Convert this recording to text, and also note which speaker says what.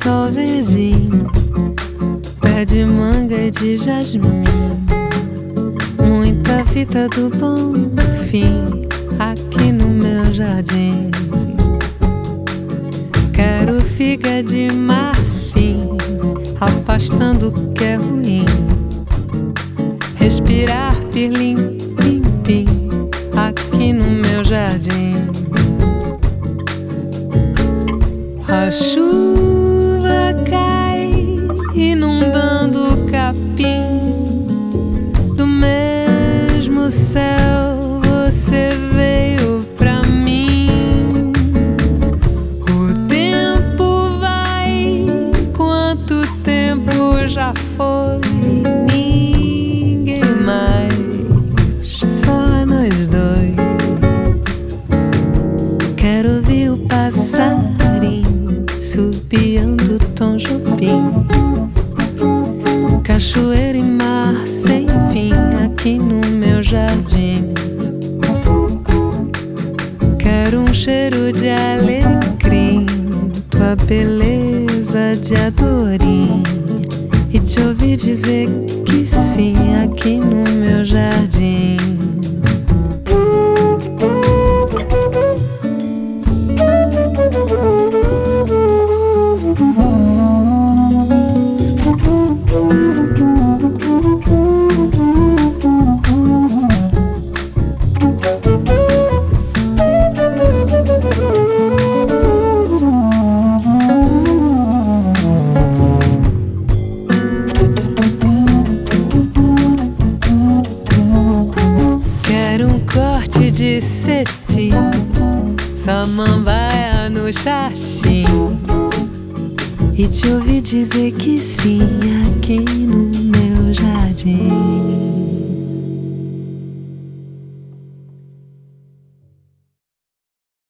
Speaker 1: lençol verdinho, pé de manga e de jasmim, muita fita do bom fim aqui no meu jardim. Quero figa de marfim, afastando o que é ruim, respirar pirlim, pim, pim, aqui no meu jardim. A chuva cai, inundando o capim. Do mesmo céu você veio pra mim. O tempo vai, quanto tempo já foi? Ninguém mais, só nós dois. Quero ouvir o passarinho subiando Tom Jobim, cachoeira e mar sem fim aqui no meu jardim. Quero um cheiro de alecrim, tua beleza de adorim, e te ouvir dizer que sim aqui no meu jardim. De cetim, samambaia no xaxim, e te ouvi dizer que sim aqui no meu jardim.